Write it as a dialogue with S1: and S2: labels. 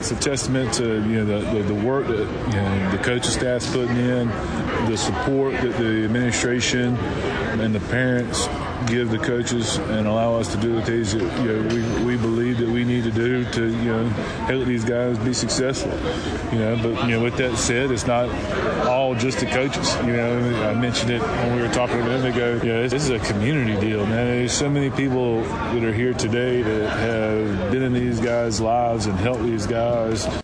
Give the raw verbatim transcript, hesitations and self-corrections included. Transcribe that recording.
S1: It's a testament to you know the, the, the work that you know the coaching staff's putting in, the support that the administration and the parents give the coaches and allow us to do the things that you know we, we believe that we need to do to you know help these guys be successful. You know, but you know with that said, it's not all just the coaches. You know, I mentioned it when we were talking a minute ago. You know, this is a community deal, man. There's so many people that are here today that have been in these guys' lives and helped these guys.